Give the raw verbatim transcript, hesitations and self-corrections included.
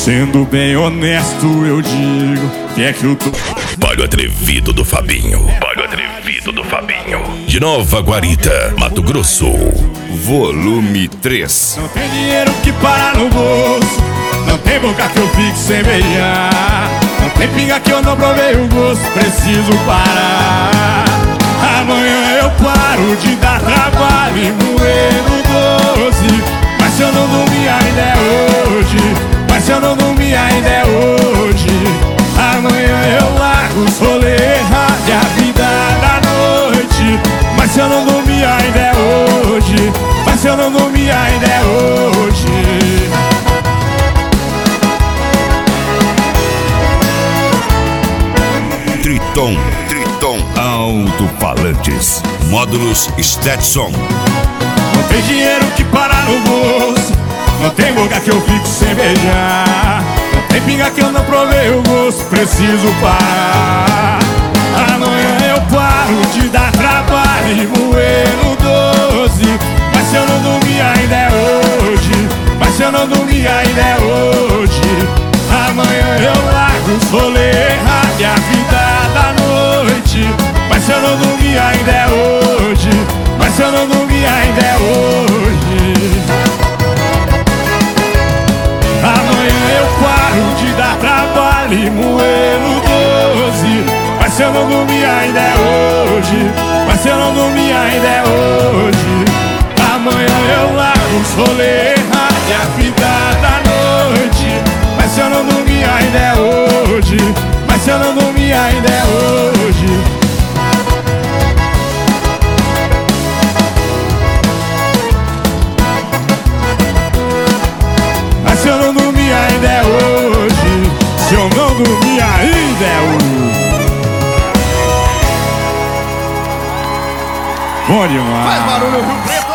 Sendo bem honesto, eu digo que é que eu tô... Palho Atrevido do Fabinho. Palho Atrevido do Fabinho. De Nova Guarita, Mato Grosso. Volume três. Não tem dinheiro que parar no bolso, não tem boca que eu fique sem beijar, não tem pinga que eu não provei o gosto, preciso parar. Amanhã eu paro de dar trabalho e moer no doze, mas se eu não dormir ainda é hoje. Mas se eu não dormir ainda é hoje. Amanhã eu largo os rolê errado e a vida da noite. Mas se eu não dormir ainda é hoje. Mas se eu não dormir ainda é hoje. Triton, Triton Alto-Falantes. Módulos Stetson. Não tem dinheiro que parar no bolso, não tem boca que eu fico sem beijar, não tem pinga que eu não provei o gosto, preciso parar. Amanhã eu paro de dar trabalho e moer no doze, mas se eu não dormir ainda é hoje. Mas se eu não dormir ainda é hoje. Amanhã eu largo os rolê errado e a vida da noite. Mas se eu não dormir ainda é hoje. Mas se eu não dormir ainda é hoje. Amanhã eu paro de dar trabalho e moer no doze, mas se eu não dormir ainda é hoje. Mas se eu não dormir ainda é hoje. Amanhã eu largo os rolê errado e a vida da noite. Mas se eu não dormir ainda é hoje. Mas se eu não dormir ainda é hoje. Mas se eu não dormir ainda é hoje. Se eu não dormir ainda é hoje. Bom demais. Faz barulho, Rio Preto.